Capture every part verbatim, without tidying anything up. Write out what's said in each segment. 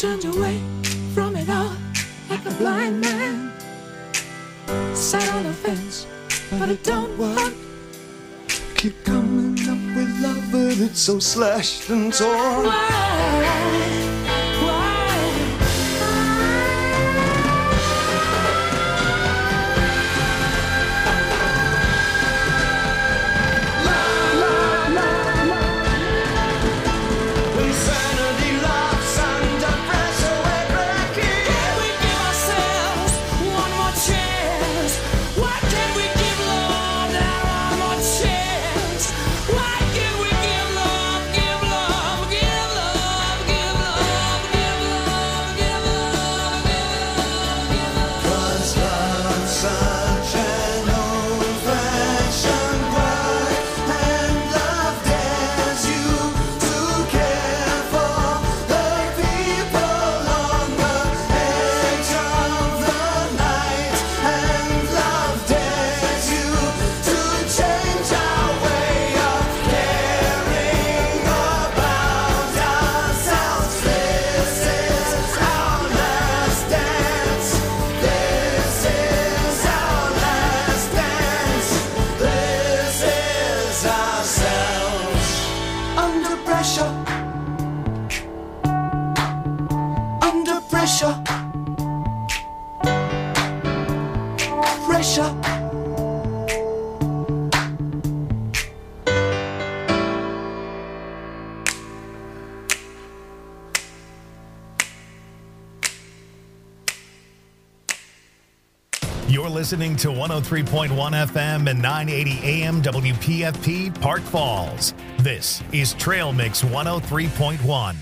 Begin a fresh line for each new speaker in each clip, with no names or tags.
turned away from it all like a blind man. Sat on the fence, but it don't work.
Keep coming up with love, but it's so slashed and torn.
Why?
You're listening to one oh three point one F M and nine eighty A M W P F P Park Falls. This is Trail Mix one oh three point one.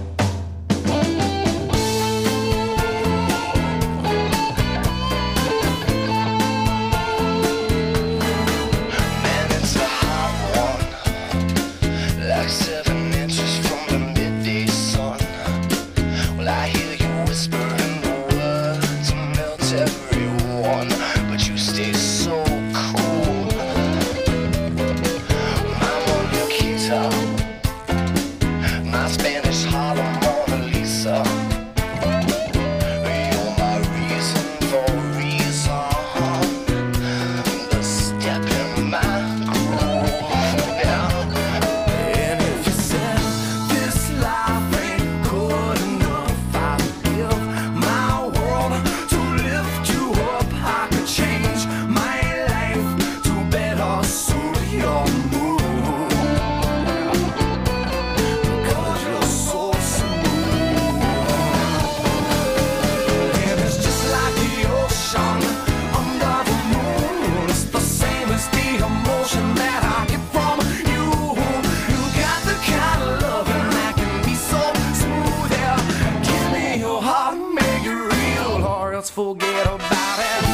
Forget about it.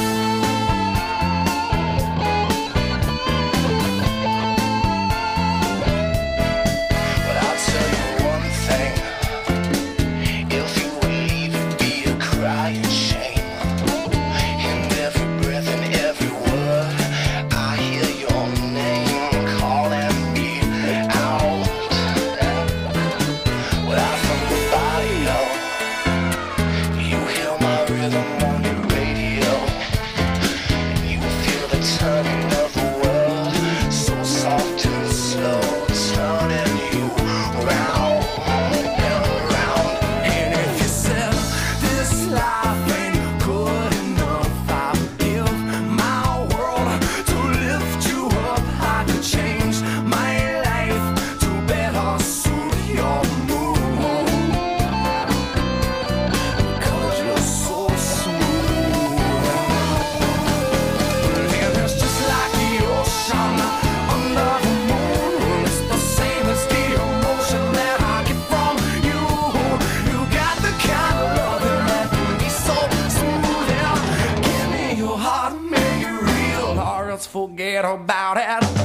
But I'll tell you one thing. If you would leave, it'd be a crying shame. In every breath and every word, I hear your name calling me out. Without somebody else, you hear my rhythm. Turning of the world, so soft and slow, turning you round and round. And if you said this life ain't good enough, I'll give my world to lift you up. I could change my life to better suit your mood, because you're so smooth. Forget about it.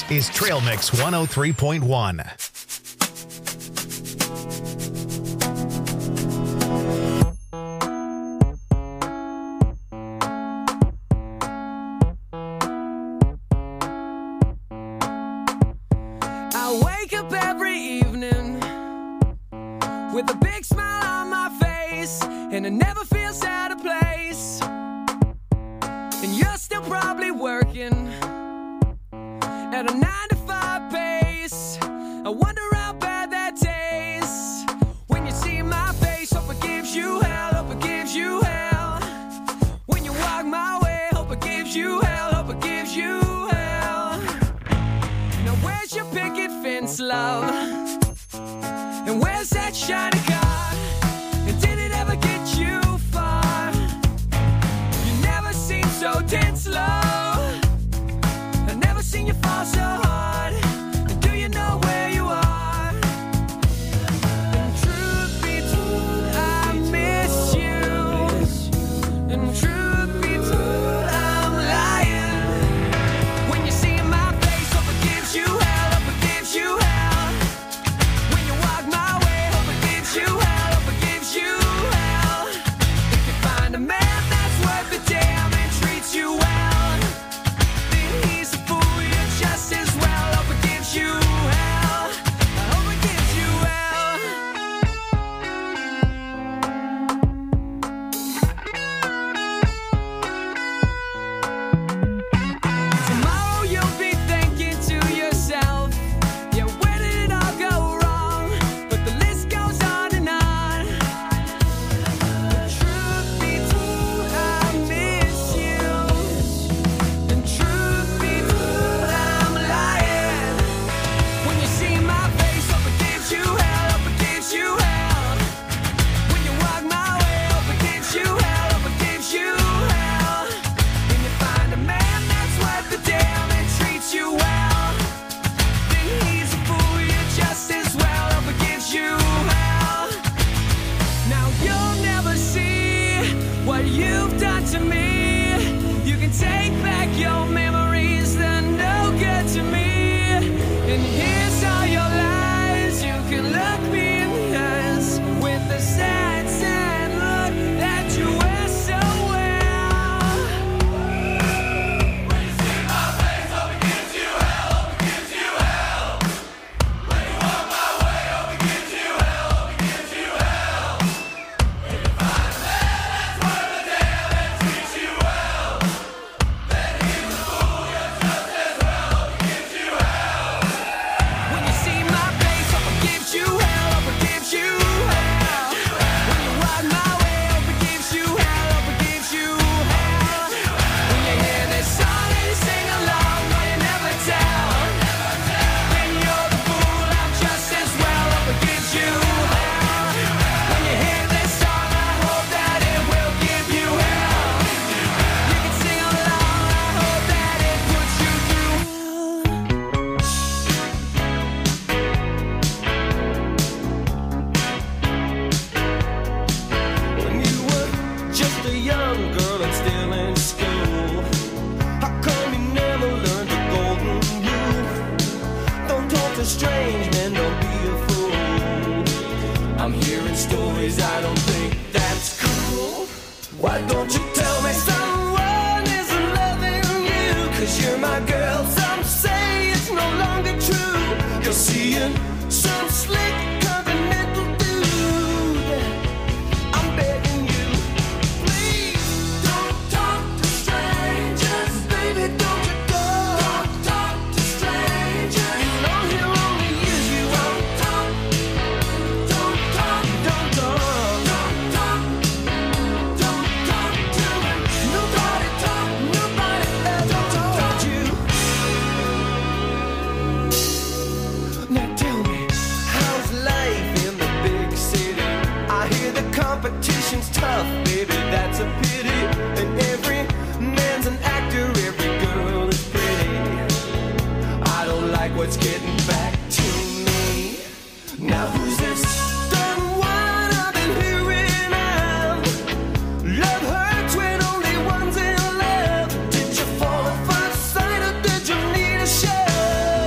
This is Trail Mix one oh three point one.
I wake up every evening with a big smile on my face, and it never feels out of place. And you're still probably working at a nine to five pace. I wonder how bad that tastes when you see my face. Hope it gives you hell, hope it gives you hell. When you walk my way, hope it gives you hell, hope it gives you hell. Now where's your picket fence, love? And where's that shiny car? And did it ever get you far? You never seem so tense, love. I've never seen you fall so hard. And do you know where you are? And truth be told, I miss you. And truth be told, I'm lying. When you see my face, hope it gives you hell, hope it gives you hell. When you walk my way, hope it gives you hell, hope it gives you hell. If you find a man that's worth the damn and treats you well, then he's a fool, you're just as well. Hope it gives you hell, I hope it gives you hell. Tomorrow you'll be thinking to yourself, yeah, where did it all go wrong? But the list goes on and on. The truth be told, I miss you. And truth be told, I'm lying. When you see my face, hope it gives you hell, hope it gives you hell. When you walk my way, hope it gives you hell, hope it gives you hell. When you find a man that's worth the damn and treats you well, then he's a fool, you're just as well. Hope it gives you hell. Now you'll never see what you've done to me. You can take back your memories, they're no good to me. And here's all your lies. You can look me in the eyes with the sad, sad look that you wear so well. When you see my face, hope it gives you hell, hope it gives you hell. When you walk my way, hope it gives you hell, hope it gives you hell. When you find a man that's worth the damn and treats you well, then he's a fool, you're just as well. Hope it gives you hell. When you see my face, hope it gives you hell, hope it gives you hell. When you walk my way, hope it gives you hell, hope it gives you hell. When you hear this song and you sing along, but you never tell, then you're the fool, I'm just as well. Hope it gives you hell. When you hear this song, I hope that it will give you hell. You can sing along, I hope that it puts you through hell. When you were just a young girl and still in school, how come you never learned the golden rule? Don't talk to strange men, don't be a fool. I'm hearing stories, I don't think that's cool. Why don't you tell me someone isn't loving you? Cause you're my girl, some say it's no longer true. You're seeing some slick continental dude. I'm begging you, please don't talk to strangers. Baby, don't you go. Don't talk to strangers. You know he'll only use you. Don't talk. Don't talk. Don't talk. Don't talk. Don't talk to him. Nobody talk. Nobody ever talk to you. Now tell me, how's life in the big city? I hear the competition's tough, baby, that's a pity. And every man's an actor, every girl is pretty. I don't like what's getting back to me. Now who's this done one I've been hearing of? Love hurts when only one's in love. Did you fall at first sight or did you need a shove?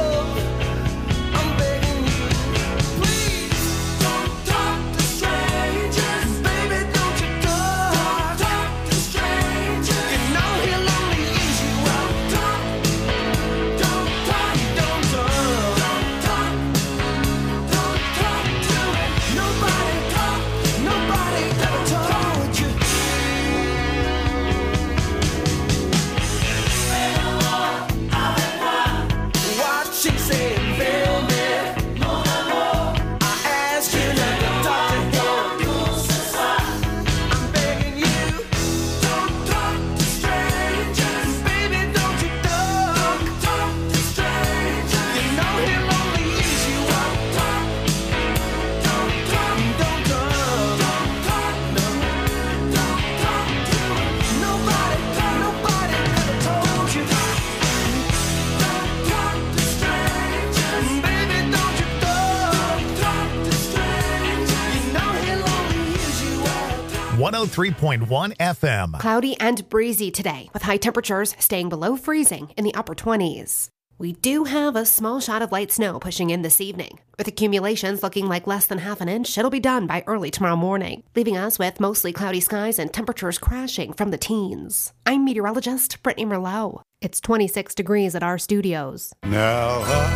three point one F M.
Cloudy and breezy today, with high temperatures staying below freezing in the upper twenties. We do have a small shot of light snow pushing in this evening. With accumulations looking like less than half an inch, it'll be done by early tomorrow morning, leaving us with mostly cloudy skies and temperatures crashing from the teens. I'm meteorologist Brittany Merlot. It's twenty-six degrees at our studios.
Now I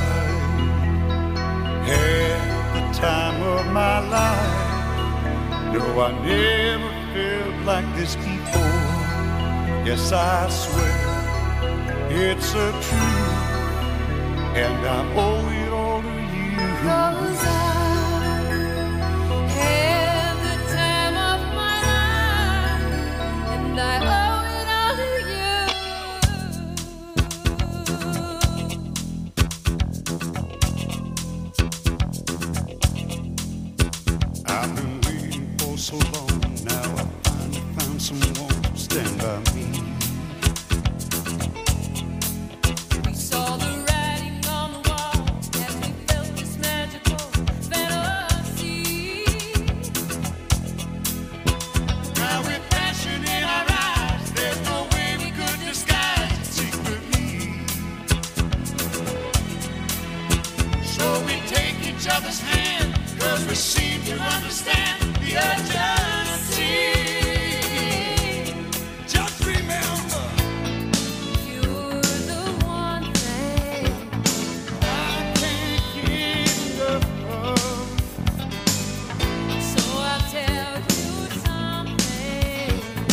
had the time of my life. No, I never felt like this before. Yes, I swear it's a truth. And I owe it all to you.
'Cause I had the time of my life, and I owe it all to you.
I've been waiting for so long. Now I finally found someone to stand by me.
We saw the
other's hand, 'cause we seem to understand the urgency. Just remember,
you're the one thing
I can't get enough of.
So I'll tell you something.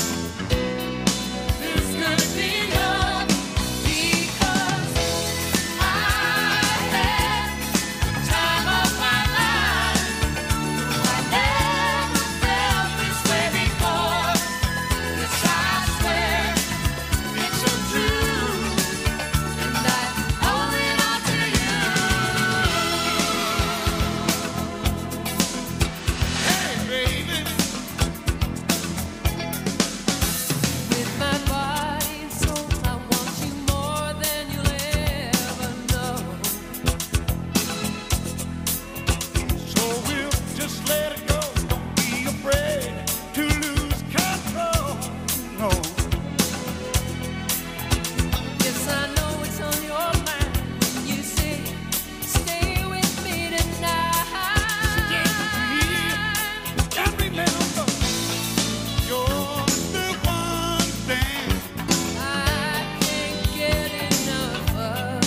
This could be love, because I had the time of my life. I never felt this way before. Yes, I swear it's so true, and I owe it all to you.
Hey, baby,
With my body and soul, I want you more than you'll ever know.
so we'll just let it go. Don't be afraid to lose control. No,
Yes, I know it's on your mind when you say, stay with me tonight.
and remember, you're the one thing
I can't get enough of.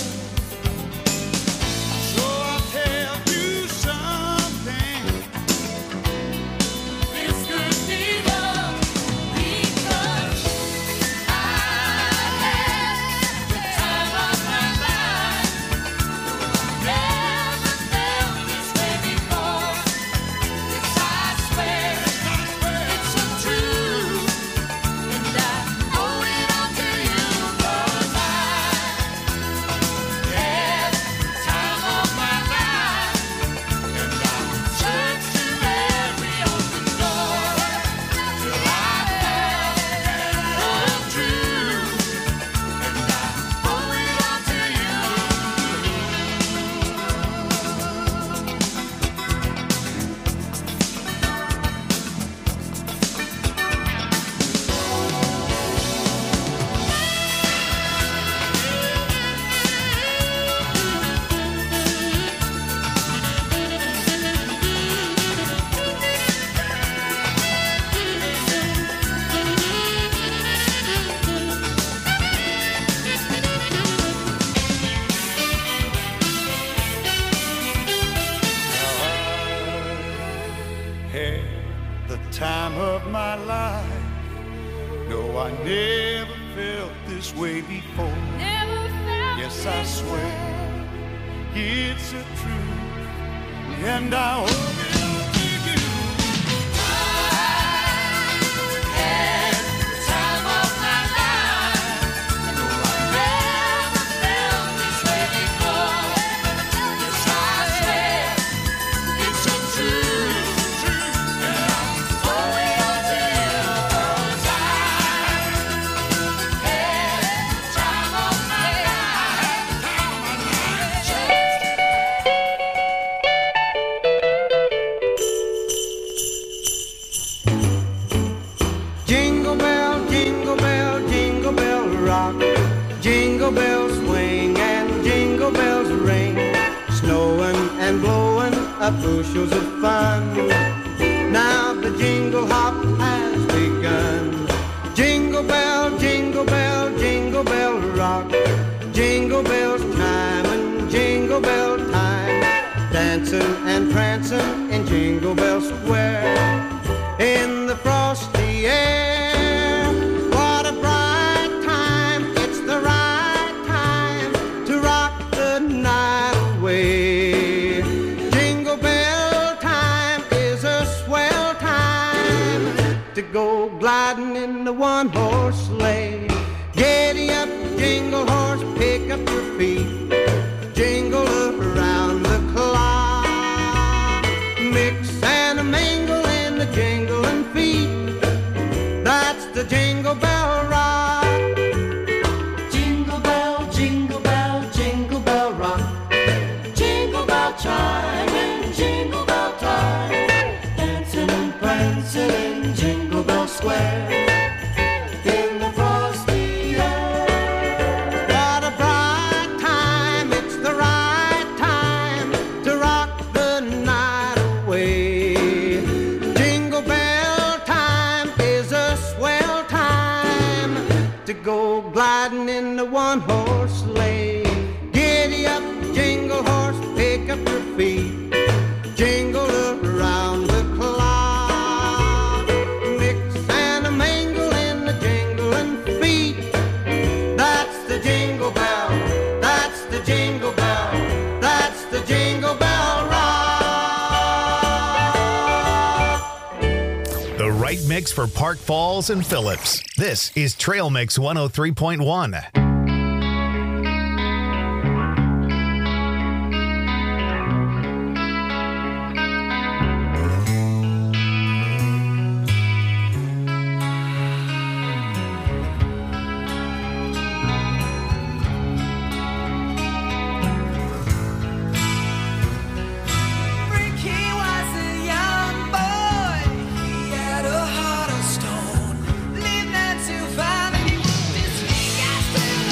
So I'll tell you something.
This could be love, because I had the time of my life. Never felt this way before. Yes, I swear it's so true, and I owe it all to you. 'Cause I had the time of my life, and I searched through every open door till I found love true, and I owe it all to you.
Had the time of my life. No, I never felt this way before.
Never felt
Yes, I
this
swear
way.
it's a truth, and I owe it all to you.
Had the time of my life. No, I never felt this way before. Yes, I swear it's so true, and I owe it all to you. 'Cause I had the time of my life.
Jingle bells swing and jingle bells ring, snowing and blowing up bushels of fun. Now the jingle hop has begun. Jingle bell, jingle bell, jingle bell rock. Jingle bells chime and jingle bell time, dancing and prancing in Jingle Bell Square. In the frosty air, what a bright time. It's the right time to rock the night away. Jingle bell time is a swell time to go gliding in the one-horse sleigh. Giddy up, jingle horse, pick up your feet, jingle around the clock. Mix and a mingle in the jingling feet, that's the Jingle Bell Rock. Jingle bell, jingle bell, jingle bell rock. Jingle bell chime and jingle bell time, dancing and prancing in Jingle Bell Square. In the frosty air, what a bright time. It's the right time to rock the night away. Jingle bell time is a swell time to go gliding in the one-horse sleigh. Giddy up, jingle horse, pick up your feet, jingle around the clock. Mix and a mingle in the jingling feet, that's the Jingle Bell, that's the Jingle Bell, that's the Jingle Bell Rock.
The right mix for Park Falls and Phillips. This is Trail Mix one oh three point one.
Ricky was a young boy. He had a heart of stone. Lived not too far, and he moved his big ass to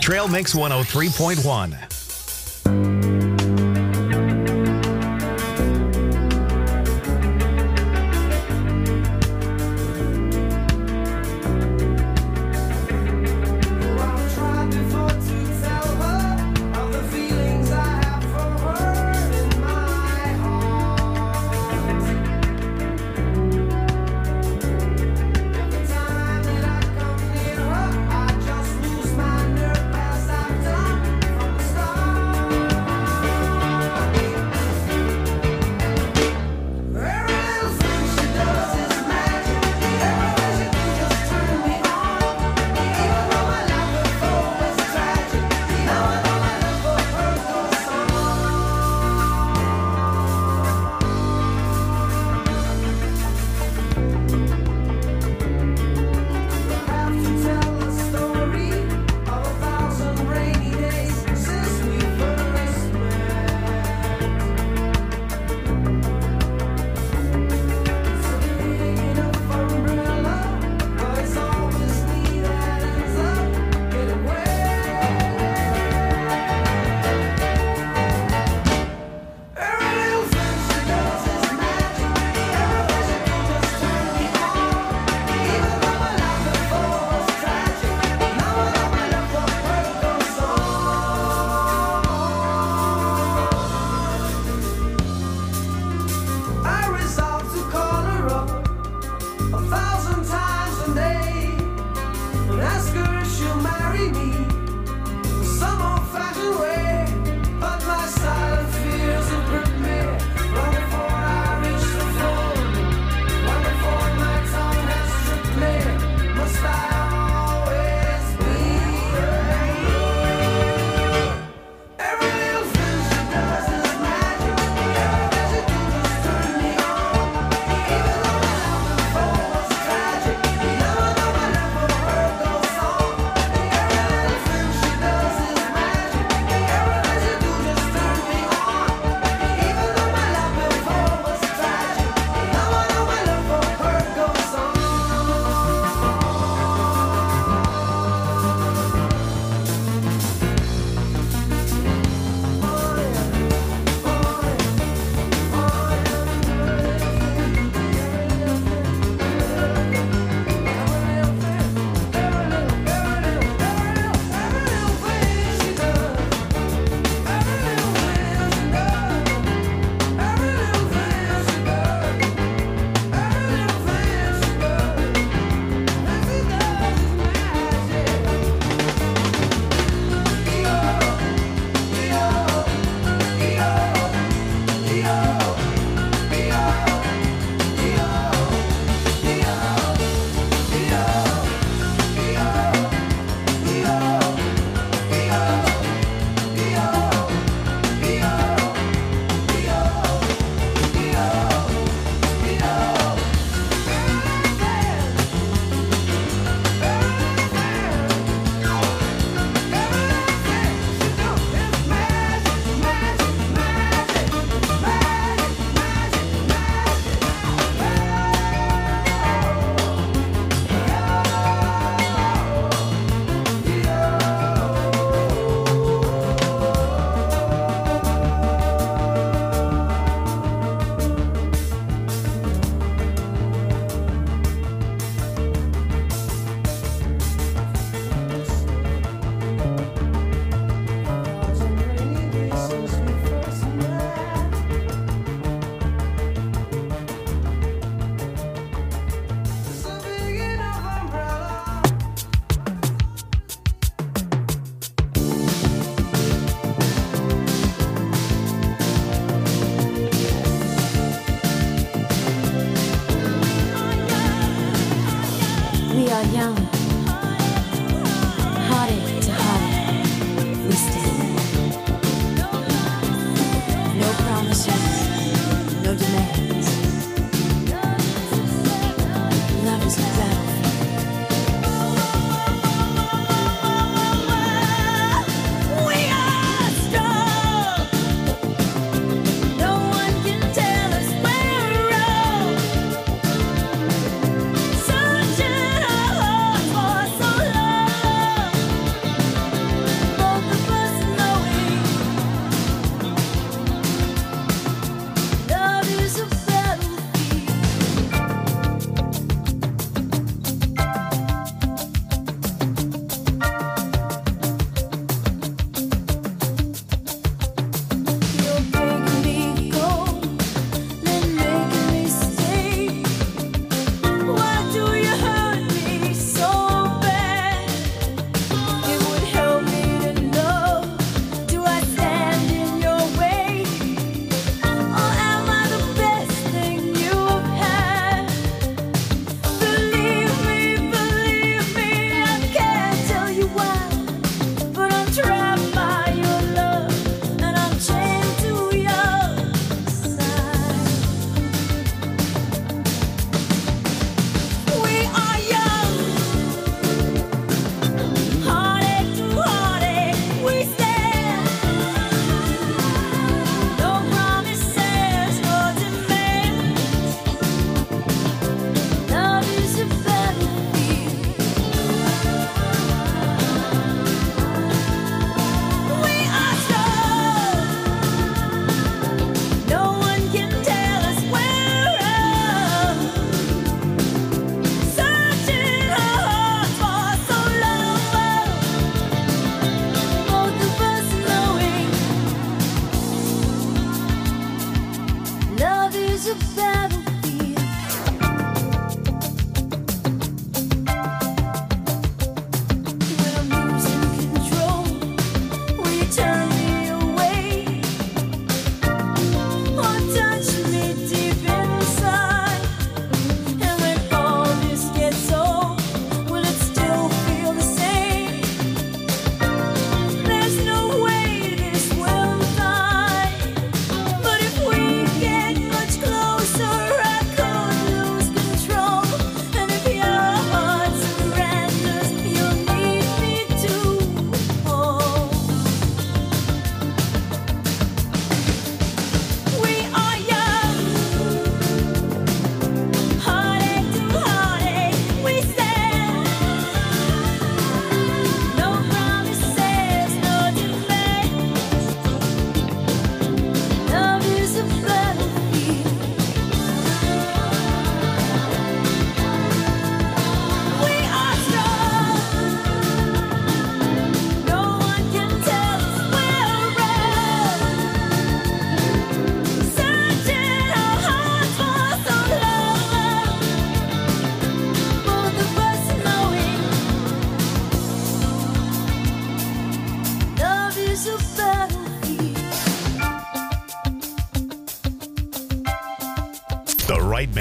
Trail Mix one oh three point one.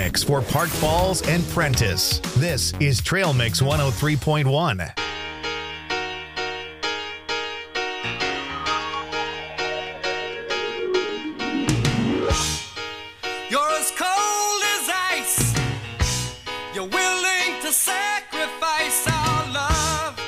mix for Park Falls and Prentice. This is Trail Mix one oh three point one.
You're as cold as ice. You're willing to sacrifice our love.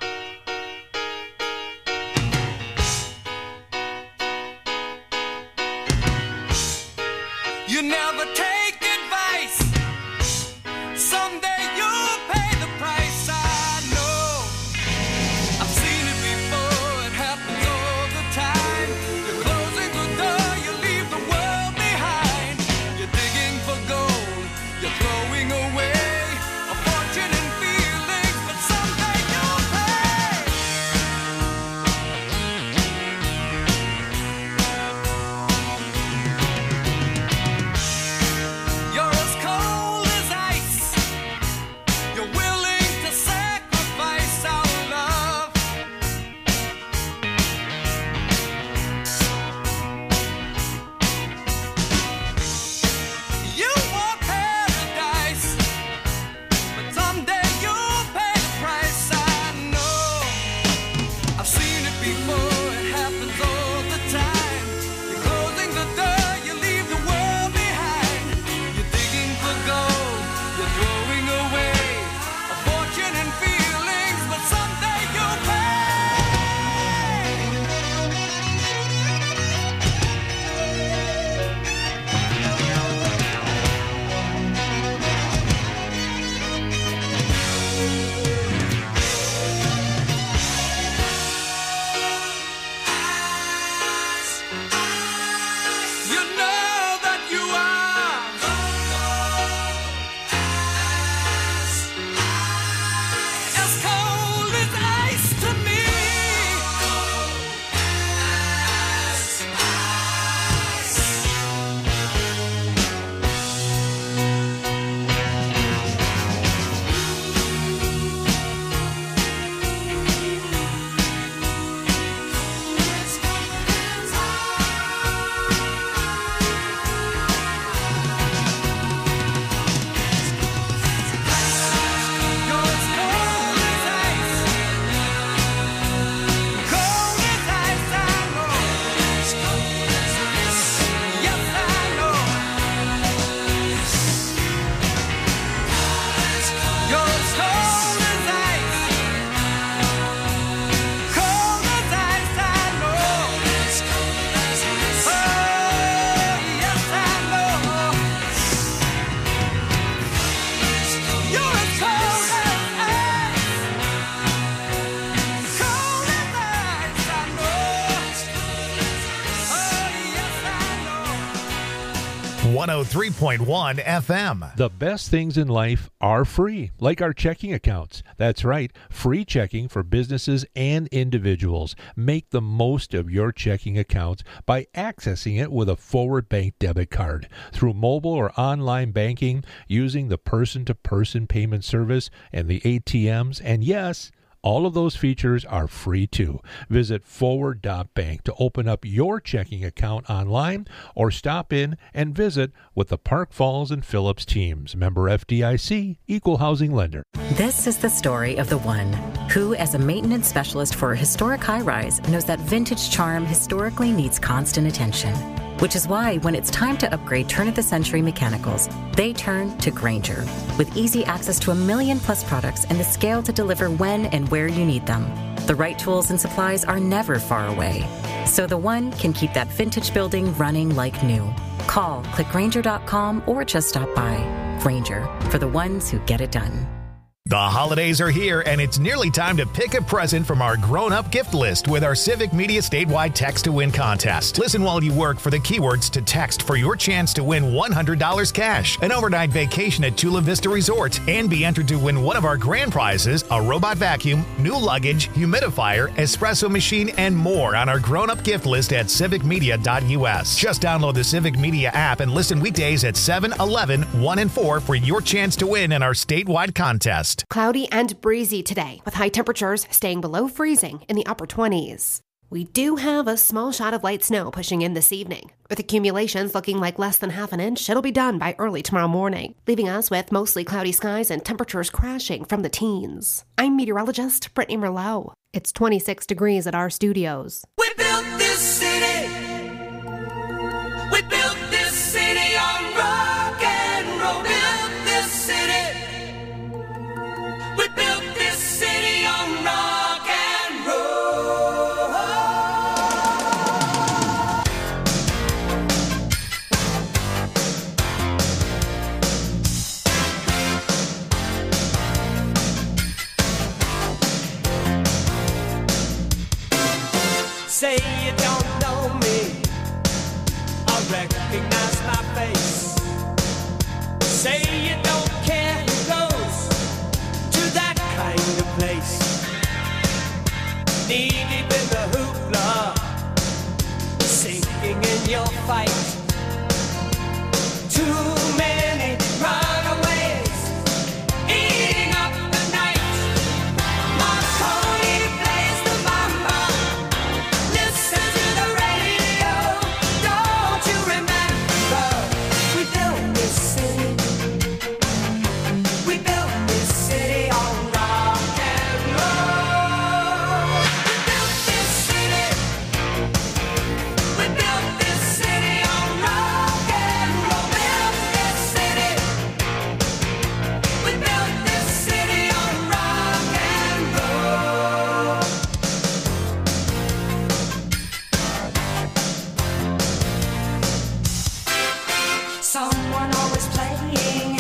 You never take advice. Someday you'll pay the price. I know. I've seen it before. It happens all the time. You're closing the door. You leave the world behind. You're digging for gold. You're throwing away a fortune and feelings, but someday you'll pay. You're as cold as ice. You're willing to sacrifice our love. You want paradise, but someday you'll pay the price. I know. I've seen it before. It happens all the time. You're closing the door. You leave the world behind. You're digging for gold. You're throwing away a fortune and feelings, but someday you'll pay. You know that you are as cold as ice to me. You're as cold as ice. Cold as ice, I know. Yes, I know. You're as cold as ice. Cold as ice, I know. Oh, yes, I know. You're as cold as ice. Cold as ice, I know. Oh, yes, I know.
one oh three point one F M.
The best things in life are free, like our checking accounts. That's right, free checking for businesses and individuals. Make the most of your checking accounts by accessing it with a Forward Bank debit card through mobile or online banking, using the person-to-person payment service and the A T Ms. And yes, all of those features are free too. Visit forward dot bank to open up your checking account online or stop in and visit with the Park Falls and Phillips teams. Member F D I C, Equal Housing Lender.
This is the story of the one who, as a maintenance specialist for a historic high-rise, knows that vintage charm historically needs constant attention. Which is why when it's time to upgrade turn-of-the-century mechanicals, they turn to Grainger. With easy access to a million plus products and the scale to deliver when and where you need them. The right tools and supplies are never far away. So the one can keep that vintage building running like new. Call, click Grainger dot com, or just stop by. Grainger, for the ones who get it done.
The holidays are here, and it's nearly time to pick a present from our grown-up gift list with our Civic Media statewide Text to Win contest. Listen while you work for the keywords to text for your chance to win one hundred dollars cash, an overnight vacation at Chula Vista Resort, and be entered to win one of our grand prizes, a robot vacuum, new luggage, humidifier, espresso machine, and more on our grown-up gift list at civic media dot U S. Just download the Civic Media app and listen weekdays at seven, eleven, one, and four for your chance to win in our statewide contest.
Cloudy and breezy today, with high temperatures staying below freezing in the upper twenties. We do have a small shot of light snow pushing in this evening. With accumulations looking like less than half an inch, it'll be done by early tomorrow morning, leaving us with mostly cloudy skies and temperatures crashing from the teens. I'm meteorologist Brittany Merlot. It's twenty-six degrees at our studios.
We built this city. We built this city on rock and roll. Built this city. We built this city on rock and roll. Say you don't know me, I recognize my face. Say you don't care who goes to that kind of place. Knee deep in the hoopla, sinking in your fight. Too many runaways, eating up the night. Marconi plays the mama. Listen to the radio. Don't you remember? We built this city. We built this city on rock and roll. We built this city. We built this city on rock and roll. Built this city. We built this city on rock and roll. Someone always playing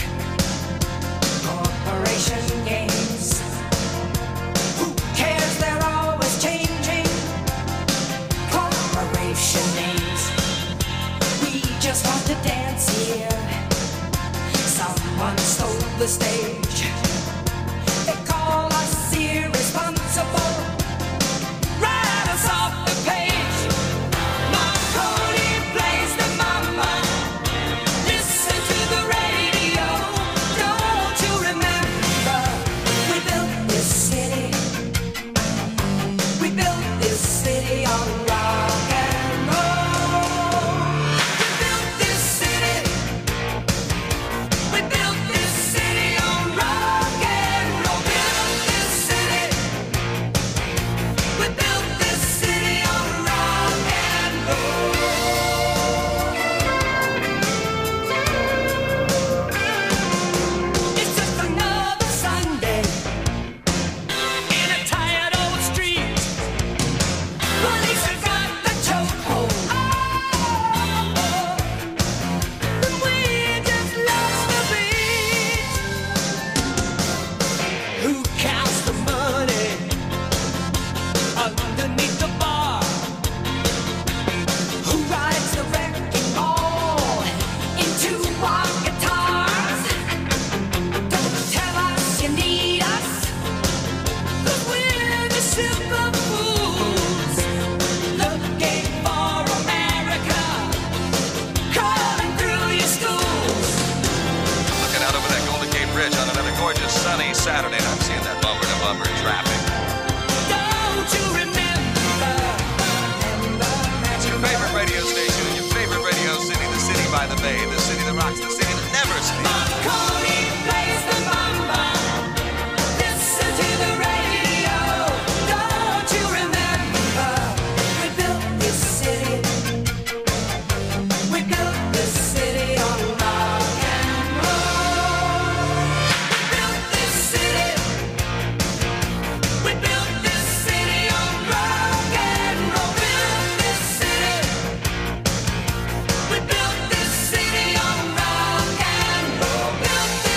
corporation games. Who cares? They're always changing corporation names. We just want to dance here. Someone stole the stage. They call us irresponsible. Write us off the page. Marconi plays the mama. Listen to the radio. Don't you remember? We built this city. We built this city on rock and roll. We built this city. We built this city on rock and roll. Built this city. We built this city on rock and roll. It's just another Sunday in a tired old street. Police have got the chokehold. Oh, and we just lost the beat. Who counts the money underneath the bar? Who rides the wrecking ball into our guitars? Don't tell us you need us, 'cause we're the simple fools looking for America, crawling through your schools.
Looking out over that Golden Gate Bridge on another gorgeous sunny Saturday, and I'm seeing that bumper to bumper traffic.
Don't you remember?
It's your favorite radio station, your favorite radio city, the city by the bay, the city that rocks, the city that never sleeps.
Marconi plays the mama. Listen to the radio. Don't you remember? We built this city. We built this city on rock and roll. We built this city. We built this city on rock and roll. Built this city. We built this city on rock and roll. Built this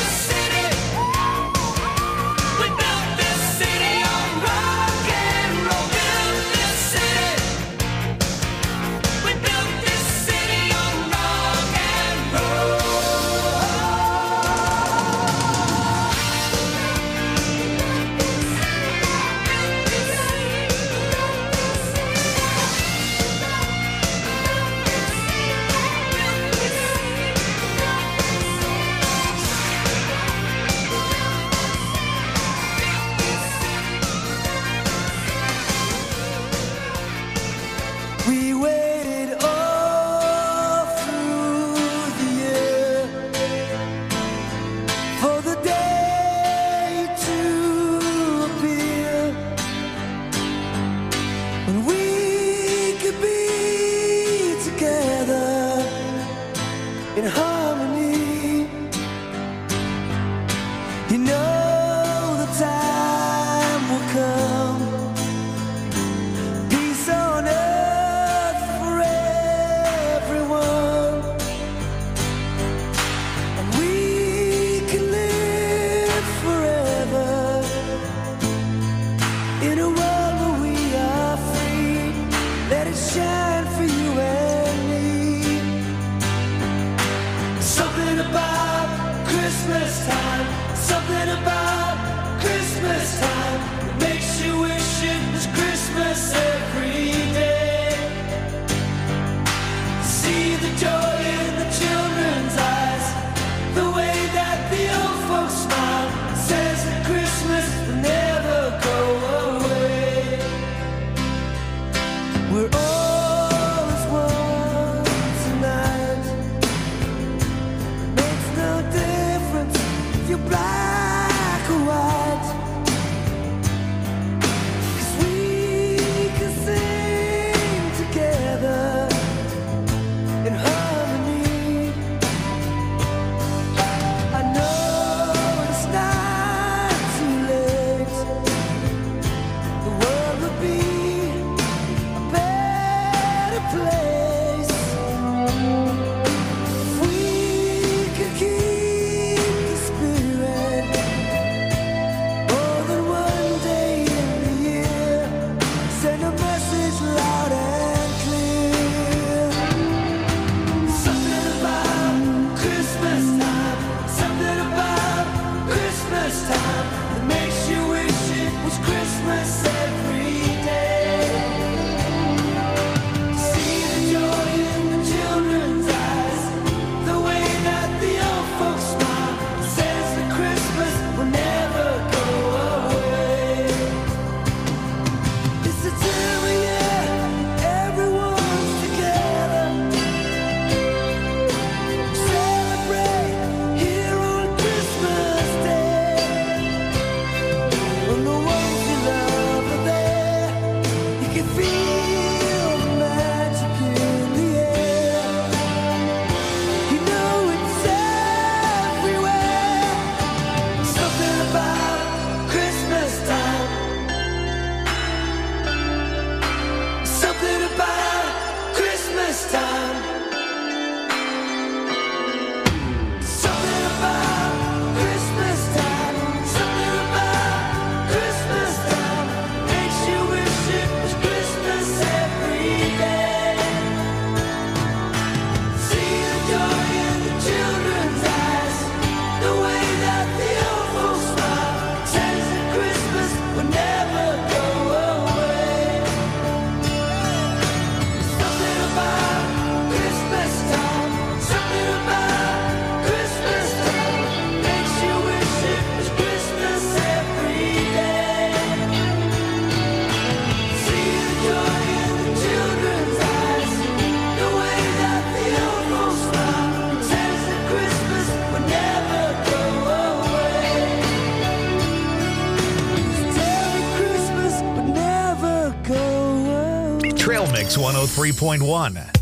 Mix one oh three point one.